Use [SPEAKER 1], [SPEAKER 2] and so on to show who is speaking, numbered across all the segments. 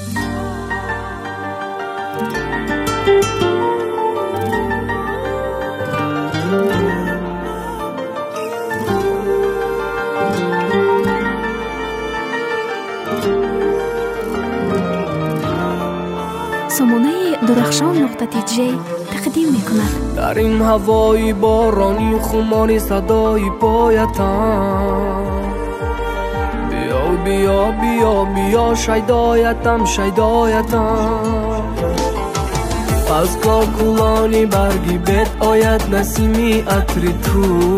[SPEAKER 1] سامانه درخشان نقطه تیجی تقدیم میکند.
[SPEAKER 2] در این هوای بارانی خماری صدای پایتم، بیا بیا بیا بیا شیدایتم شیدایتم. از کاکولانی برگی بد آید نسیمی عطر تو،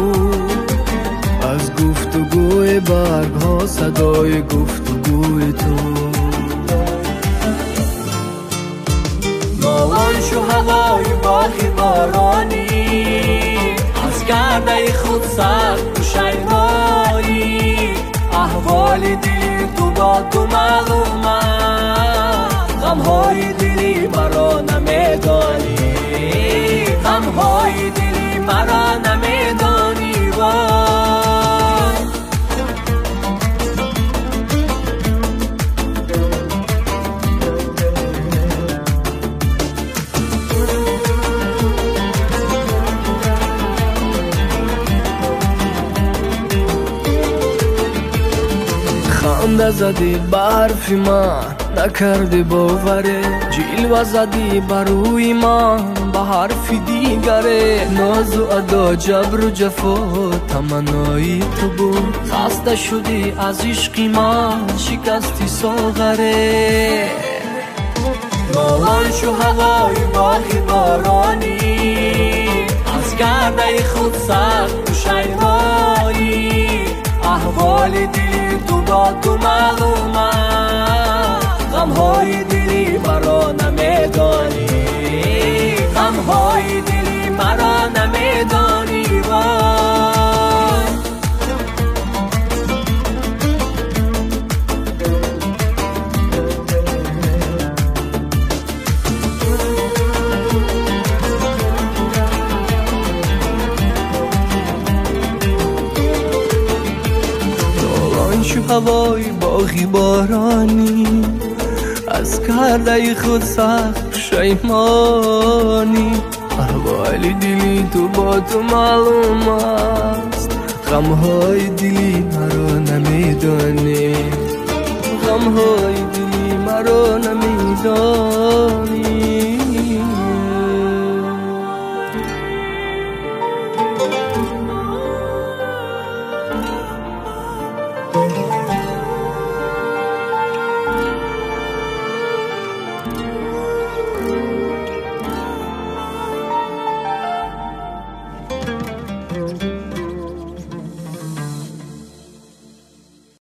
[SPEAKER 2] از گفتگوی برگ ها صدای گفتگوی تو. نالان شو هوای باغی بارانی، از گرده خود سخت پشیمانی. احوال دلی تو با تو معلومه، غمهای دلی مرا نمیدانی، غمهای دلی مرا نمیدانی. خنده زدی برفی من نکردی باوره، جلوه زدی بروی من به حرفی دیگره. ناز و ادا جبر و جفا تمنای تو بود، خسته شدی از عشقی من شکستی ساغره. نالان شو هوای باغی بارانی، از گرده خود سخت پشیمانی. احوال دلی تو با تو معلومه، غمهای دلی مرا نمیدانی، غمهای دلی مرا نمیدانی. هوای باغی بارانی، از کرده خود سخت پشیمانی. احوال دلی تو با تو معلوم است، غمهای دلی مرا نمیدانی، غمهای دلی مرا نمیدانی.